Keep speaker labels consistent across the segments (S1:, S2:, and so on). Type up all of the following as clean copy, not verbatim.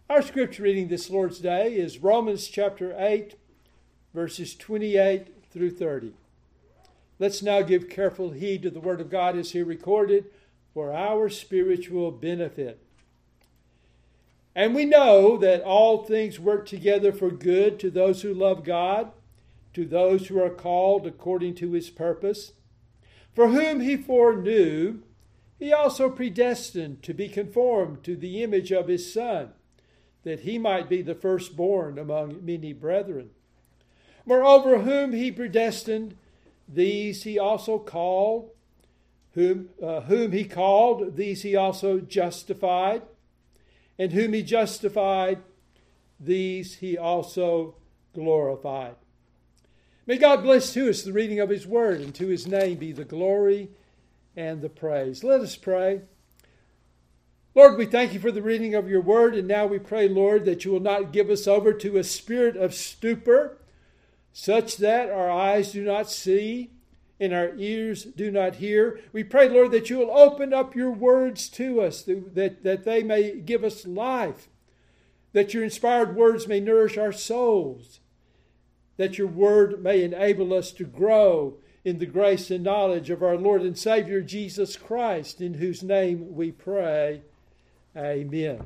S1: Our scripture reading this Lord's Day is Romans chapter 8, verses 28 through 30. Let's now give careful heed to the Word of God as here recorded for our spiritual benefit. And we know that all things work together for good to those who love God, to those who are called according to His purpose. For whom He foreknew, He also predestined to be conformed to the image of His Son, that He might be the firstborn among many brethren. Moreover, whom He predestined, these He also called. Whom He called, these He also justified. And whom He justified, these He also glorified. May God bless to us the reading of His Word, and to His name be the glory and the praise. Let us pray. Lord, we thank You for the reading of Your Word, and now we pray, Lord, that You will not give us over to a spirit of stupor, such that our eyes do not see and our ears do not hear. We pray, Lord, that You will open up Your words to us, that they may give us life, that Your inspired words may nourish our souls, that Your Word may enable us to grow in the grace and knowledge of our Lord and Savior, Jesus Christ, in whose name we pray. Amen.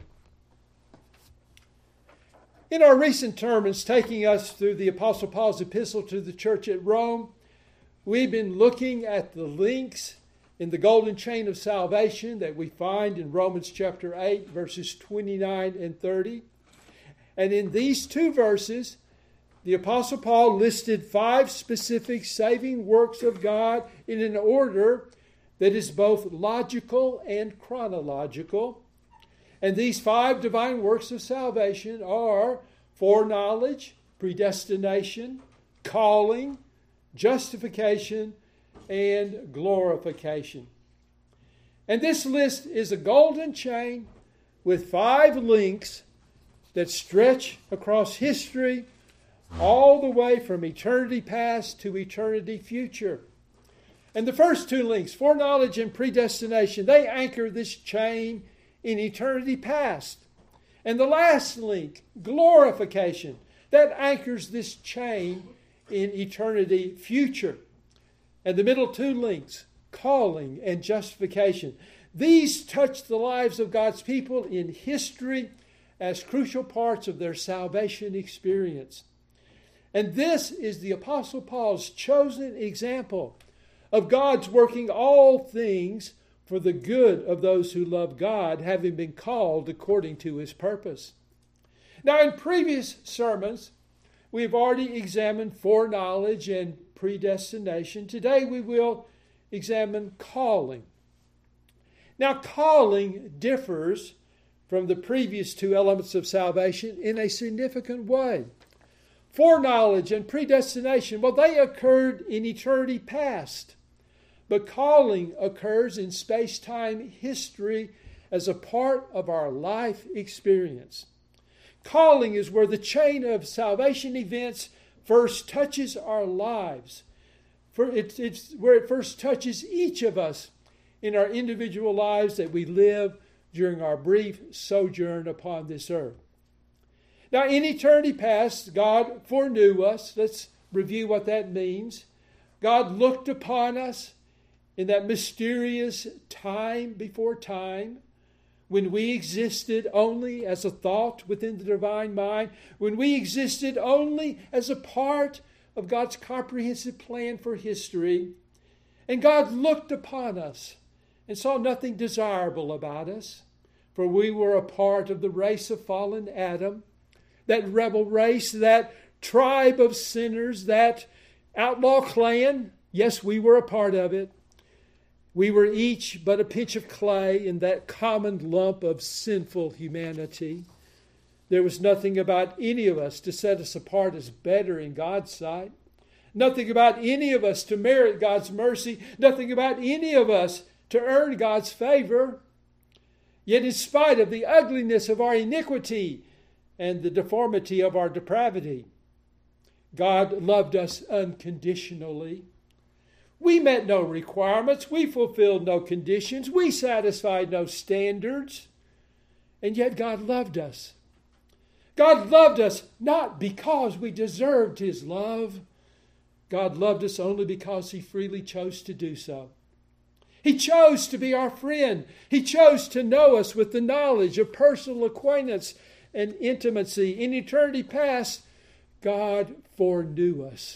S1: In our recent sermons taking us through the Apostle Paul's epistle to the church at Rome, we've been looking at the links in the golden chain of salvation that we find in Romans chapter 8, verses 29 and 30. And in these two verses, the Apostle Paul listed 5 specific saving works of God in an order that is both logical and chronological. And these 5 divine works of salvation are foreknowledge, predestination, calling, justification, and glorification. And this list is a golden chain with 5 links that stretch across history all the way from eternity past to eternity future. And the first 2 links, foreknowledge and predestination, they anchor this chain in eternity past. And the last link, glorification, that anchors this chain in eternity future. And the middle 2 links, calling and justification, these touch the lives of God's people in history as crucial parts of their salvation experience. And this is the Apostle Paul's chosen example of God's working all things for the good of those who love God, having been called according to His purpose. Now, in previous sermons, we've already examined foreknowledge and predestination. Today we will examine calling. Now, calling differs from the previous 2 elements of salvation in a significant way. Foreknowledge and predestination, well, they occurred in eternity past. But calling occurs in space-time history as a part of our life experience. Calling is where the chain of salvation events first touches our lives. It's where it first touches each of us in our individual lives that we live during our brief sojourn upon this earth. Now, in eternity past, God foreknew us. Let's review what that means. God looked upon us in that mysterious time before time, when we existed only as a thought within the divine mind, when we existed only as a part of God's comprehensive plan for history. And God looked upon us and saw nothing desirable about us, for we were a part of the race of fallen Adam, that rebel race, that tribe of sinners, that outlaw clan. Yes, we were a part of it. We were each but a pinch of clay in that common lump of sinful humanity. There was nothing about any of us to set us apart as better in God's sight. Nothing about any of us to merit God's mercy. Nothing about any of us to earn God's favor. Yet in spite of the ugliness of our iniquity and the deformity of our depravity, God loved us unconditionally. We met no requirements. We fulfilled no conditions. We satisfied no standards. And yet God loved us. God loved us not because we deserved His love. God loved us only because He freely chose to do so. He chose to be our friend. He chose to know us with the knowledge of personal acquaintance and intimacy. In eternity past, God foreknew us.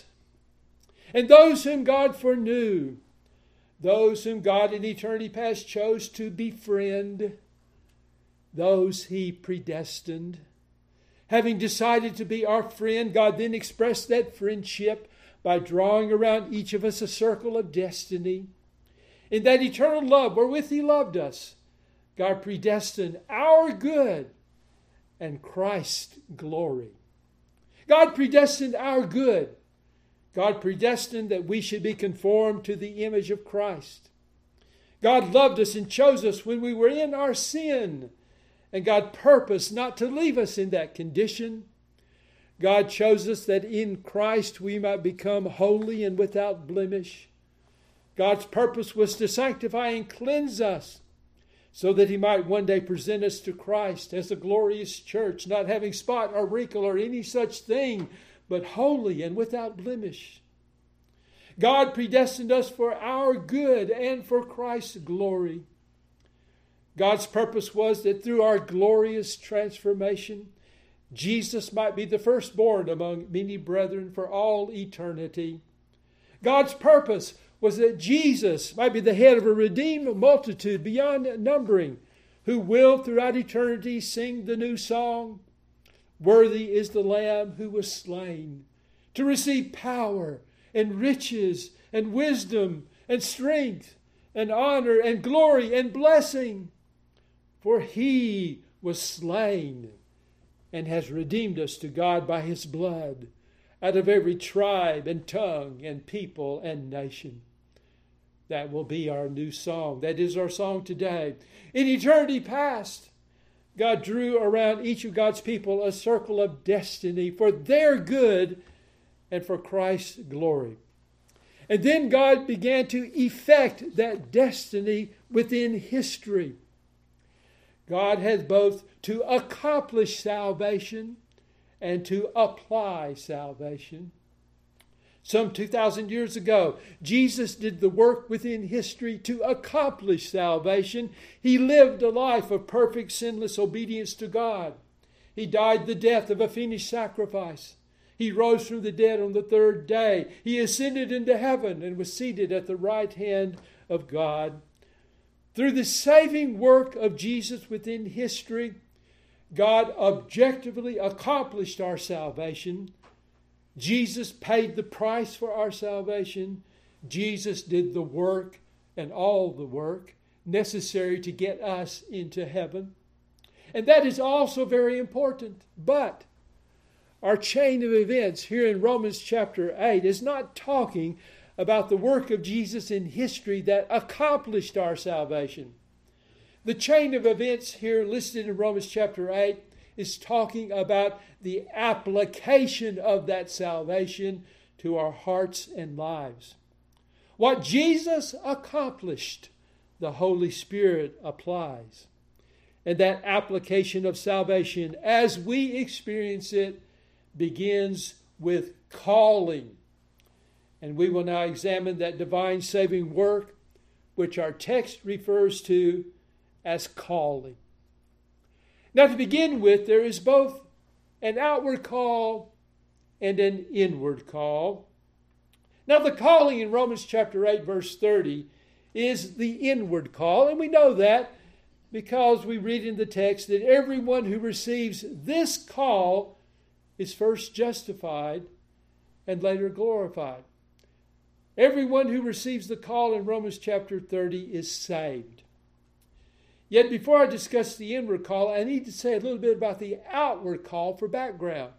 S1: And those whom God foreknew, those whom God in eternity past chose to befriend, those He predestined. Having decided to be our friend, God then expressed that friendship by drawing around each of us a circle of destiny. In that eternal love wherewith He loved us, God predestined our good and Christ's glory. God predestined our good. God predestined that we should be conformed to the image of Christ. God loved us and chose us when we were in our sin. And God purposed not to leave us in that condition. God chose us that in Christ we might become holy and without blemish. God's purpose was to sanctify and cleanse us so that He might one day present us to Christ as a glorious church, not having spot or wrinkle or any such thing, but holy and without blemish. God predestined us for our good and for Christ's glory. God's purpose was that through our glorious transformation, Jesus might be the firstborn among many brethren for all eternity. God's purpose was that Jesus might be the head of a redeemed multitude beyond numbering, who will throughout eternity sing the new song, "Worthy is the Lamb who was slain, to receive power and riches and wisdom and strength and honor and glory and blessing. For He was slain and has redeemed us to God by His blood out of every tribe and tongue and people and nation." That will be our new song. That is our song today. In eternity past, God drew around each of God's people a circle of destiny for their good and for Christ's glory. And then God began to effect that destiny within history. God had both to accomplish salvation and to apply salvation. Some 2,000 years ago, Jesus did the work within history to accomplish salvation. He lived a life of perfect, sinless obedience to God. He died the death of a finished sacrifice. He rose from the dead on the third day. He ascended into heaven and was seated at the right hand of God. Through the saving work of Jesus within history, God objectively accomplished our salvation. Jesus paid the price for our salvation. Jesus did the work and all the work necessary to get us into heaven. And that is also very important. But our chain of events here in Romans chapter 8 is not talking about the work of Jesus in history that accomplished our salvation. The chain of events here listed in Romans chapter 8 is talking about the application of that salvation to our hearts and lives. What Jesus accomplished, the Holy Spirit applies. And that application of salvation, as we experience it, begins with calling. And we will now examine that divine saving work, which our text refers to as calling. Now, to begin with, there is both an outward call and an inward call. Now, the calling in Romans chapter 8, verse 30, is the inward call. And we know that because we read in the text that everyone who receives this call is first justified and later glorified. Everyone who receives the call in Romans chapter 30 is saved. Yet before I discuss the inward call, I need to say a little bit about the outward call for background.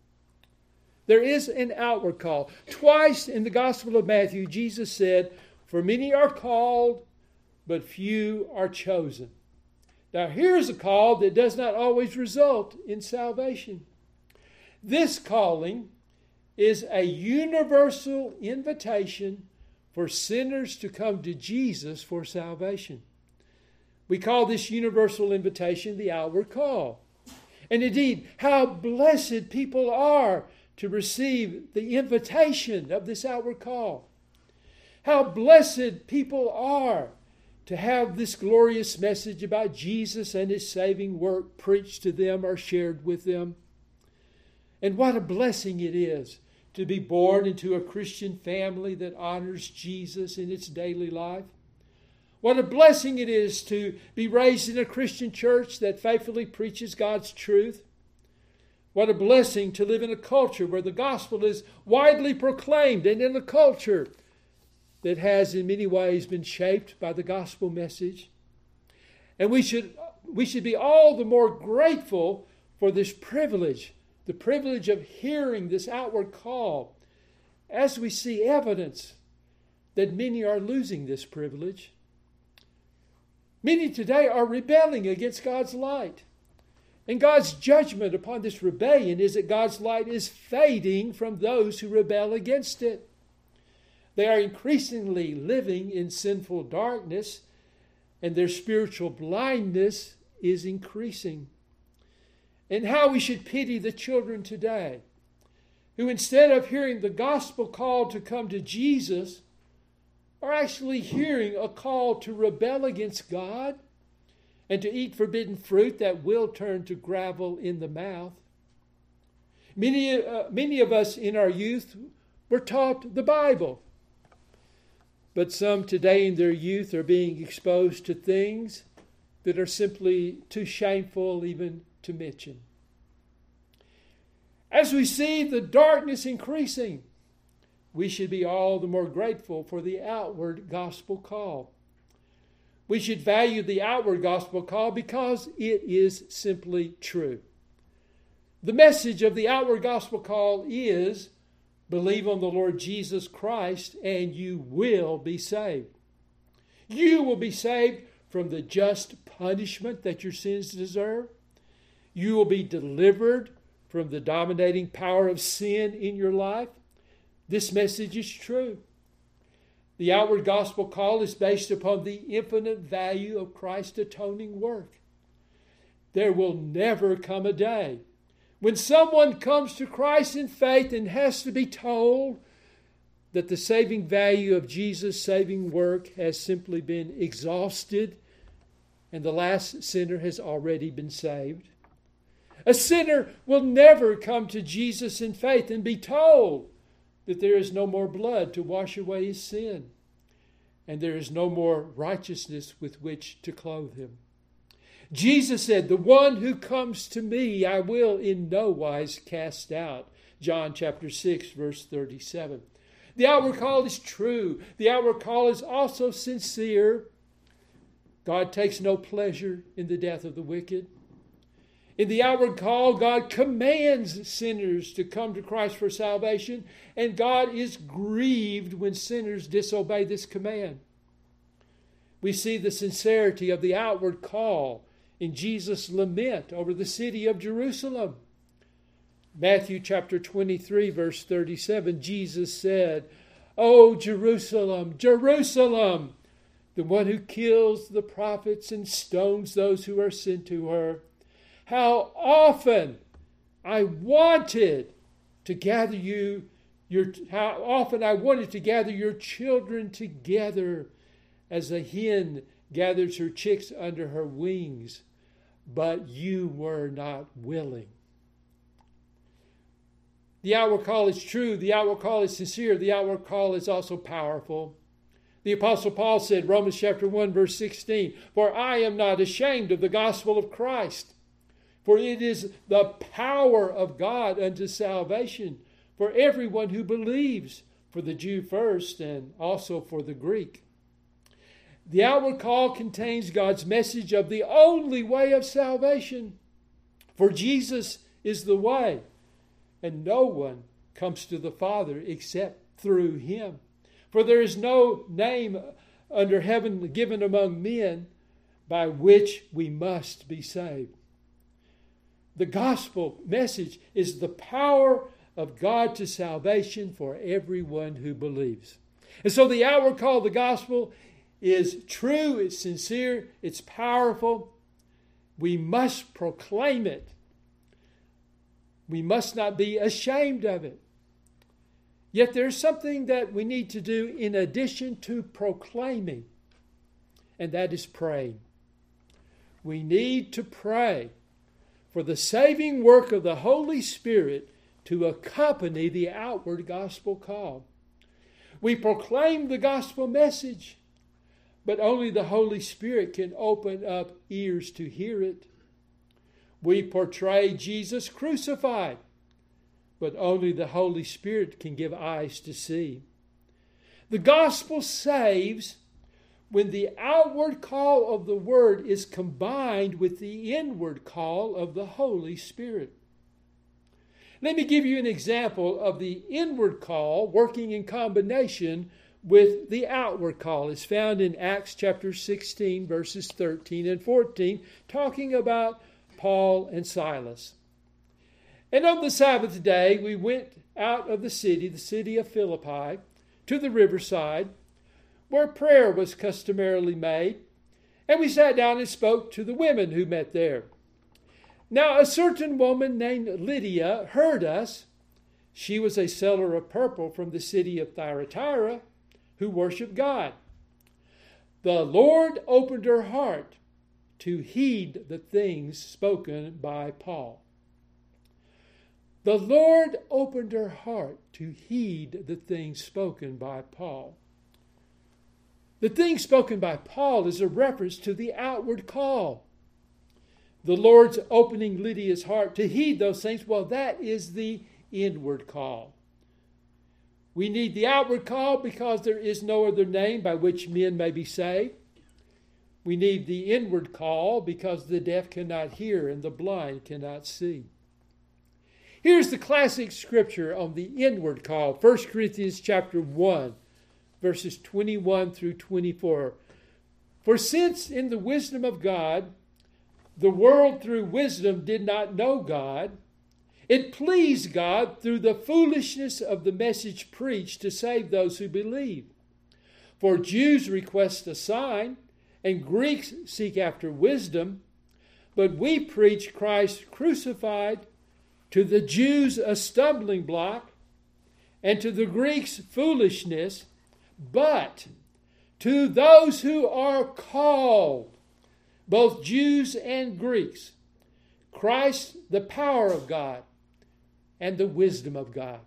S1: There is an outward call. Twice in the Gospel of Matthew, Jesus said, "For many are called, but few are chosen." Now here's a call that does not always result in salvation. This calling is a universal invitation for sinners to come to Jesus for salvation. We call this universal invitation the outward call. And indeed, how blessed people are to receive the invitation of this outward call. How blessed people are to have this glorious message about Jesus and His saving work preached to them or shared with them. And what a blessing it is to be born into a Christian family that honors Jesus in its daily life. What a blessing it is to be raised in a Christian church that faithfully preaches God's truth. What a blessing to live in a culture where the gospel is widely proclaimed, and in a culture that has in many ways been shaped by the gospel message. And we should be all the more grateful for this privilege, the privilege of hearing this outward call, as we see evidence that many are losing this privilege. Many today are rebelling against God's light. And God's judgment upon this rebellion is that God's light is fading from those who rebel against it. They are increasingly living in sinful darkness, and their spiritual blindness is increasing. And how we should pity the children today, who instead of hearing the gospel call to come to Jesus, are actually hearing a call to rebel against God and to eat forbidden fruit that will turn to gravel in the mouth. Many of us in our youth were taught the Bible, but some today in their youth are being exposed to things that are simply too shameful even to mention. As we see the darkness increasing, we should be all the more grateful for the outward gospel call. We should value the outward gospel call because it is simply true. The message of the outward gospel call is, believe on the Lord Jesus Christ and you will be saved. You will be saved from the just punishment that your sins deserve. You will be delivered from the dominating power of sin in your life. This message is true. The outward gospel call is based upon the infinite value of Christ's atoning work. There will never come a day when someone comes to Christ in faith and has to be told that the saving value of Jesus' saving work has simply been exhausted and the last sinner has already been saved. A sinner will never come to Jesus in faith and be told that there is no more blood to wash away his sin, and there is no more righteousness with which to clothe him. Jesus said, "The one who comes to me, I will in no wise cast out." John chapter 6, verse 37. The outward call is true. The outward call is also sincere. God takes no pleasure in the death of the wicked. In the outward call, God commands sinners to come to Christ for salvation, and God is grieved when sinners disobey this command. We see the sincerity of the outward call in Jesus' lament over the city of Jerusalem. Matthew chapter 23, verse 37, Jesus said, "O Jerusalem, Jerusalem, the one who kills the prophets and stones those who are sent to her. How often I wanted to gather how often I wanted to gather your children together as a hen gathers her chicks under her wings, but you were not willing." The outward call is true. The outward call is sincere. The outward call is also powerful. The Apostle Paul said, Romans chapter 1, verse 16, "For I am not ashamed of the gospel of Christ, for it is the power of God unto salvation for everyone who believes, for the Jew first and also for the Greek." The outward call contains God's message of the only way of salvation. For Jesus is the way, and no one comes to the Father except through him. For there is no name under heaven given among men by which we must be saved. The gospel message is the power of God to salvation for everyone who believes. And so the outward call of the gospel is true, it's sincere, it's powerful. We must proclaim it. We must not be ashamed of it. Yet there's something that we need to do in addition to proclaiming, and that is praying. We need to pray for the saving work of the Holy Spirit to accompany the outward gospel call. We proclaim the gospel message, but only the Holy Spirit can open up ears to hear it. We portray Jesus crucified, but only the Holy Spirit can give eyes to see. The gospel saves when the outward call of the Word is combined with the inward call of the Holy Spirit. Let me give you an example of the inward call working in combination with the outward call. It's found in Acts chapter 16, verses 13 and 14, talking about Paul and Silas. And on the Sabbath day, we went out of the city of Philippi, to the riverside, where prayer was customarily made, and we sat down and spoke to the women who met there. Now a certain woman named Lydia heard us. She was a seller of purple from the city of Thyatira, who worshiped God. The Lord opened her heart to heed the things spoken by Paul. The Lord opened her heart to heed the things spoken by Paul. The things spoken by Paul is a reference to the outward call. The Lord's opening Lydia's heart to heed those things, well, that is the inward call. We need the outward call because there is no other name by which men may be saved. We need the inward call because the deaf cannot hear and the blind cannot see. Here's the classic scripture on the inward call, 1 Corinthians chapter 1, verses 21 through 24. For since in the wisdom of God, the world through wisdom did not know God, it pleased God through the foolishness of the message preached to save those who believe. For Jews request a sign, and Greeks seek after wisdom, but we preach Christ crucified, to the Jews a stumbling block, and to the Greeks foolishness, but to those who are called, both Jews and Greeks, Christ the power of God and the wisdom of God.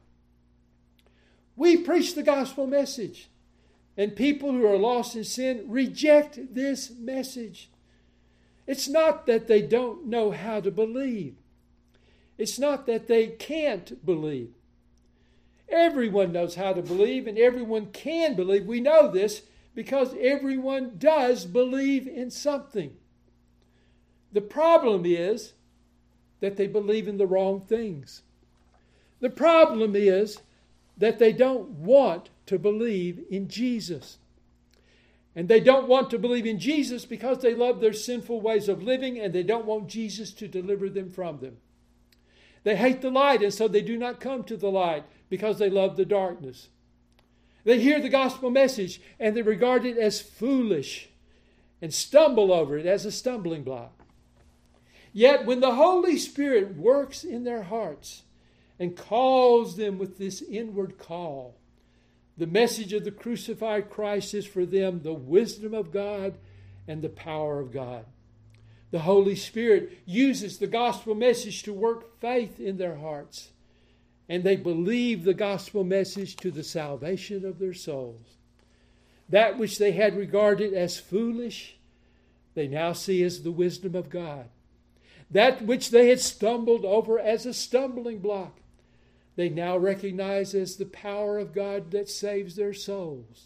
S1: We preach the gospel message, and people who are lost in sin reject this message. It's not that they don't know how to believe. It's not that they can't believe. Everyone knows how to believe, and everyone can believe. We know this because everyone does believe in something. The problem is that they believe in the wrong things. The problem is that they don't want to believe in Jesus. And they don't want to believe in Jesus because they love their sinful ways of living and they don't want Jesus to deliver them from them. They hate the light, and so they do not come to the light because they love the darkness. They hear the gospel message and they regard it as foolish and stumble over it as a stumbling block. Yet when the Holy Spirit works in their hearts and calls them with this inward call, the message of the crucified Christ is for them the wisdom of God and the power of God. The Holy Spirit uses the gospel message to work faith in their hearts, and they believe the gospel message to the salvation of their souls. That which they had regarded as foolish, they now see as the wisdom of God. That which they had stumbled over as a stumbling block, they now recognize as the power of God that saves their souls.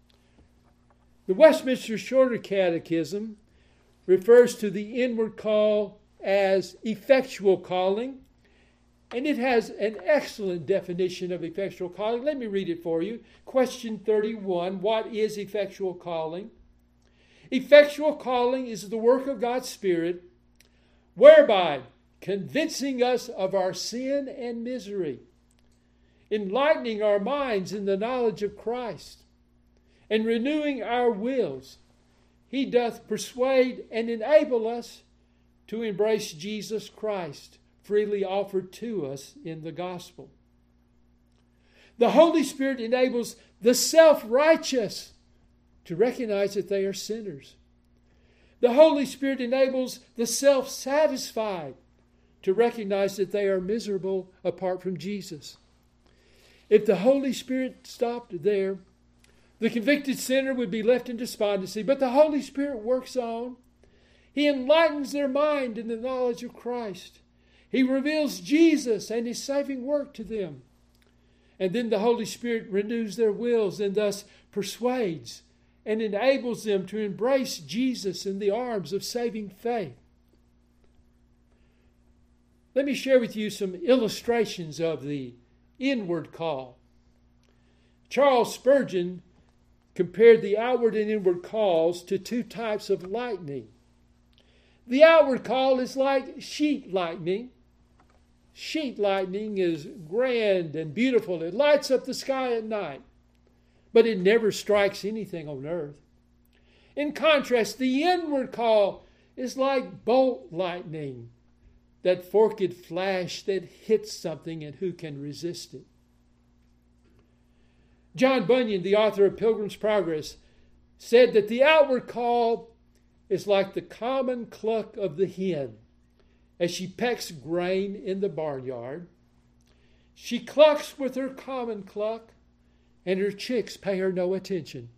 S1: The Westminster Shorter Catechism refers to the inward call as effectual calling, and it has an excellent definition of effectual calling. Let me read it for you. Question 31, what is effectual calling? Effectual calling is the work of God's Spirit, whereby convincing us of our sin and misery, enlightening our minds in the knowledge of Christ, and renewing our wills, He doth persuade and enable us to embrace Jesus Christ, freely offered to us in the gospel. The Holy Spirit enables the self-righteous to recognize that they are sinners. The Holy Spirit enables the self-satisfied to recognize that they are miserable apart from Jesus. If the Holy Spirit stopped there, the convicted sinner would be left in despondency, but the Holy Spirit works on. He enlightens their mind in the knowledge of Christ. He reveals Jesus and His saving work to them. And then the Holy Spirit renews their wills and thus persuades and enables them to embrace Jesus in the arms of saving faith. Let me share with you some illustrations of the inward call. Charles Spurgeon compared the outward and inward calls to two types of lightning. The outward call is like sheet lightning. Sheet lightning is grand and beautiful. It lights up the sky at night, but it never strikes anything on earth. In contrast, the inward call is like bolt lightning, that forked flash that hits something, and who can resist it? John Bunyan, the author of Pilgrim's Progress, said that the outward call is like the common cluck of the hen as she pecks grain in the barnyard. She clucks with her common cluck, and her chicks pay her no attention.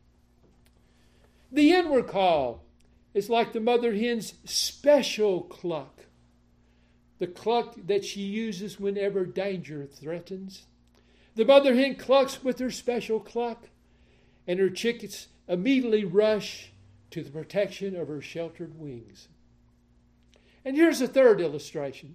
S1: The inward call is like the mother hen's special cluck, the cluck that she uses whenever danger threatens. The mother hen clucks with her special cluck, and her chickens immediately rush to the protection of her sheltered wings. And here's a third illustration.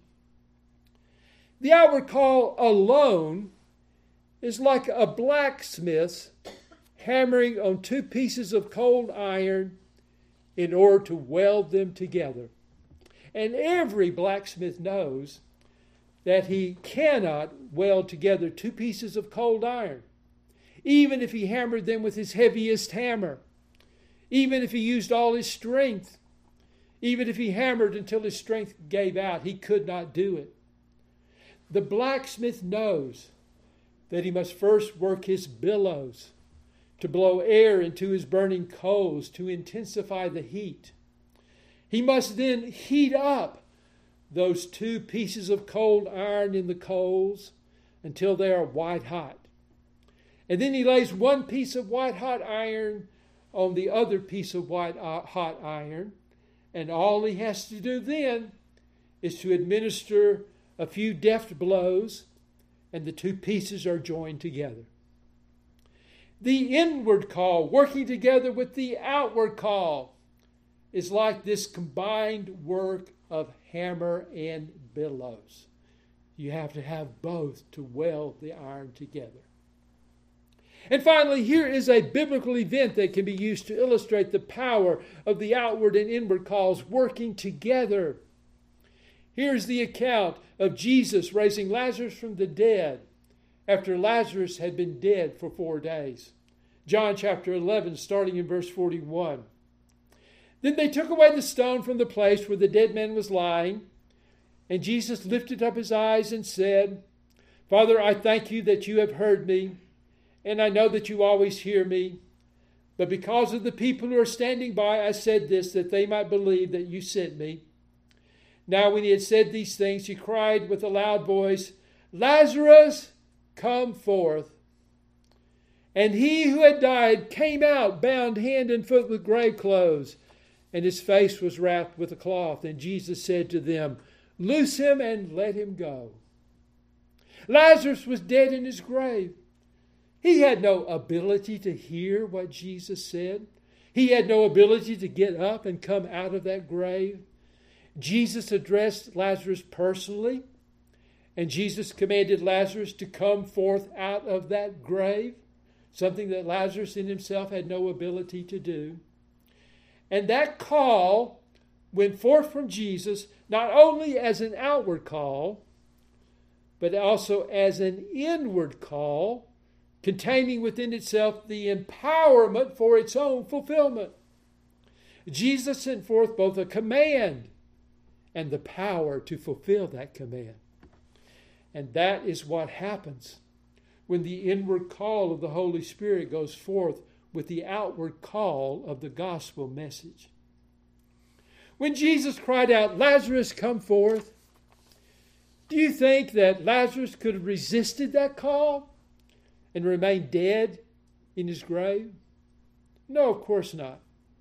S1: The outward call alone is like a blacksmith hammering on two pieces of cold iron in order to weld them together. And every blacksmith knows that he cannot weld together two pieces of cold iron, even if he hammered them with his heaviest hammer, even if he used all his strength, even if he hammered until his strength gave out, he could not do it. The blacksmith knows that he must first work his bellows to blow air into his burning coals to intensify the heat. He must then heat up those two pieces of cold iron in the coals until they are white hot. And then he lays one piece of white hot iron on the other piece of white hot iron, and all he has to do then is to administer a few deft blows, and the two pieces are joined together. The inward call, working together with the outward call, is like this combined work of hammer and bellows. You have to have both to weld the iron together. And finally, here is a biblical event that can be used to illustrate the power of the outward and inward calls working together. Here's the account of Jesus raising Lazarus from the dead after Lazarus had been dead for 4 days. John chapter 11, starting in verse 41. Then they took away the stone from the place where the dead man was lying, and Jesus lifted up his eyes and said, Father, I thank you that you have heard me, and I know that you always hear me. But because of the people who are standing by, I said this, that they might believe that you sent me. Now when he had said these things, he cried with a loud voice, Lazarus, come forth. And he who had died came out, bound hand and foot with grave clothes, and his face was wrapped with a cloth. And Jesus said to them, Loose him and let him go. Lazarus was dead in his grave. He had no ability to hear what Jesus said. He had no ability to get up and come out of that grave. Jesus addressed Lazarus personally, and Jesus commanded Lazarus to come forth out of that grave, something that Lazarus in himself had no ability to do. And that call went forth from Jesus not only as an outward call, but also as an inward call, containing within itself the empowerment for its own fulfillment. Jesus sent forth both a command and the power to fulfill that command. And that is what happens when the inward call of the Holy Spirit goes forth with the outward call of the gospel message. When Jesus cried out, "Lazarus, come forth," do you think that Lazarus could have resisted that call and remained dead in his grave? No, of course not.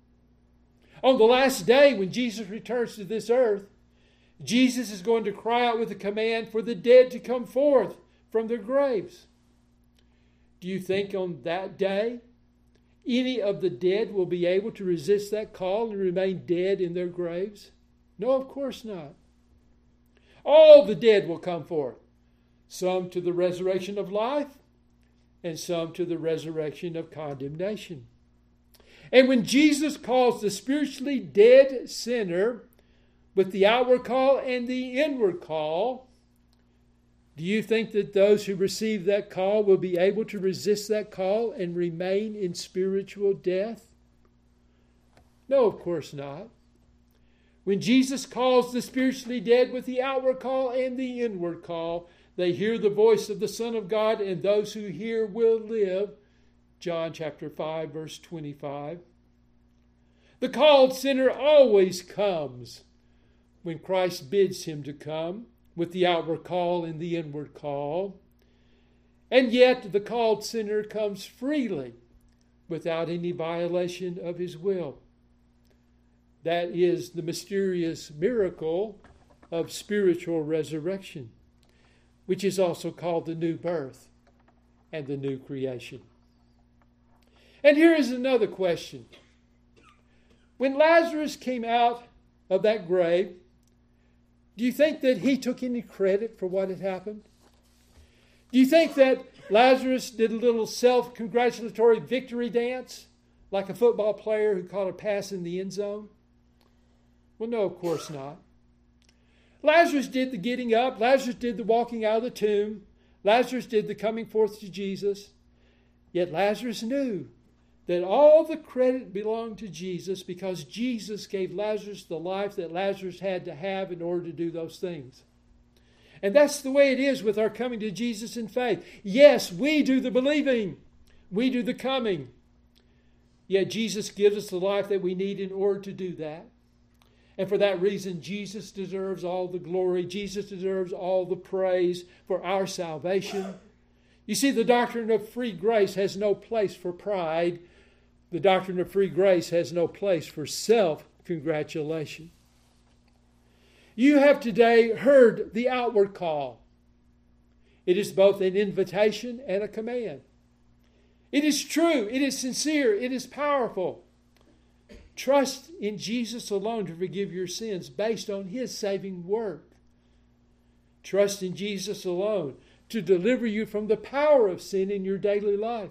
S1: On the last day, when Jesus returns to this earth, Jesus is going to cry out with a command for the dead to come forth from their graves. Do you think on that day any of the dead will be able to resist that call and remain dead in their graves? No, of course not. All the dead will come forth, some to the resurrection of life and some to the resurrection of condemnation. And when Jesus calls the spiritually dead sinner with the outward call and the inward call, do you think that those who receive that call will be able to resist that call and remain in spiritual death? No, of course not. When Jesus calls the spiritually dead with the outward call and the inward call, they hear the voice of the Son of God, and those who hear will live. John chapter 5, verse 25. The called sinner always comes when Christ bids him to come, with the outward call and the inward call. And yet the called sinner comes freely, without any violation of his will. That is the mysterious miracle of spiritual resurrection, which is also called the new birth and the new creation. And here is another question. When Lazarus came out of that grave, do you think that he took any credit for what had happened? Do you think that Lazarus did a little self-congratulatory victory dance like a football player who caught a pass in the end zone? Well, no, of course not. Lazarus did the getting up. Lazarus did the walking out of the tomb. Lazarus did the coming forth to Jesus. Yet Lazarus knew that all the credit belonged to Jesus because Jesus gave Lazarus the life that Lazarus had to have in order to do those things. And that's the way it is with our coming to Jesus in faith. Yes, we do the believing. We do the coming. Yet Jesus gives us the life that we need in order to do that. And for that reason, Jesus deserves all the glory. Jesus deserves all the praise for our salvation. You see, the doctrine of free grace has no place for pride. The doctrine of free grace has no place for self-congratulation. You have today heard the outward call. It is both an invitation and a command. It is true, it is sincere, it is powerful. Trust in Jesus alone to forgive your sins based on His saving work. Trust in Jesus alone to deliver you from the power of sin in your daily life.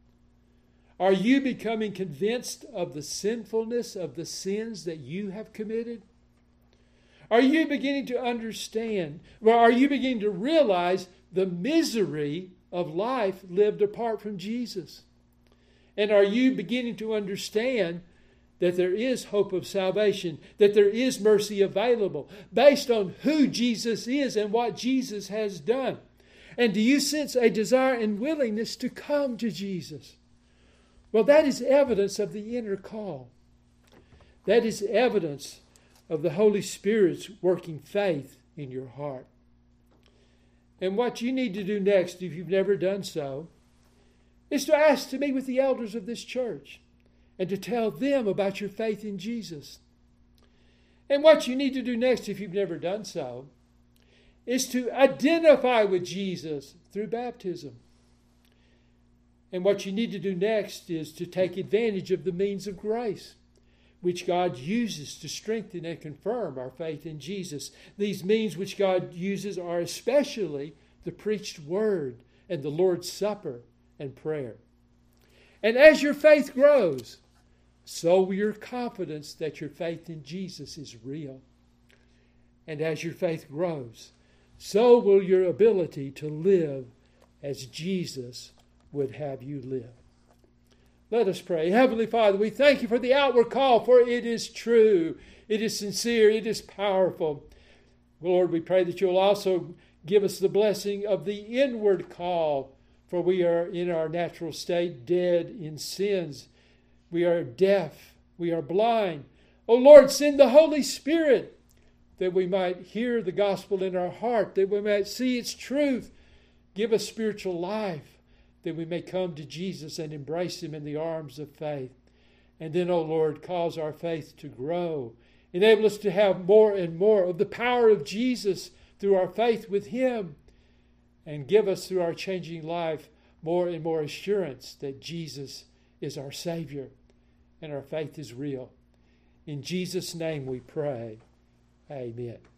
S1: Are you becoming convinced of the sinfulness of the sins that you have committed? Are you beginning to understand, or are you beginning to realize the misery of life lived apart from Jesus? And are you beginning to understand that there is hope of salvation, that there is mercy available based on who Jesus is and what Jesus has done? And do you sense a desire and willingness to come to Jesus? Well, that is evidence of the inner call. That is evidence of the Holy Spirit's working faith in your heart. And what you need to do next, if you've never done so, is to ask to meet with the elders of this church and to tell them about your faith in Jesus. And what you need to do next, if you've never done so, is to identify with Jesus through baptism. And what you need to do next is to take advantage of the means of grace, which God uses to strengthen and confirm our faith in Jesus. These means which God uses are especially the preached word and the Lord's Supper and prayer. And as your faith grows, so will your confidence that your faith in Jesus is real. And as your faith grows, so will your ability to live as Jesus would have you live. Let us pray. Heavenly Father, we thank you for the outward call, for it is true, it is sincere, it is powerful. Lord, we pray that you'll also Give us the blessing of the inward call, for we are in our natural state dead in sins. We are deaf. We are blind. O Lord, send the Holy Spirit that we might hear the gospel in our heart, that we might see its truth. Give us spiritual life, that we may come to Jesus and embrace him in the arms of faith. And then, O Lord, cause our faith to grow. Enable us to have more and more of the power of Jesus through our faith with him. And give us, through our changing life, more and more assurance that Jesus is our Savior and our faith is real. In Jesus' name we pray. Amen.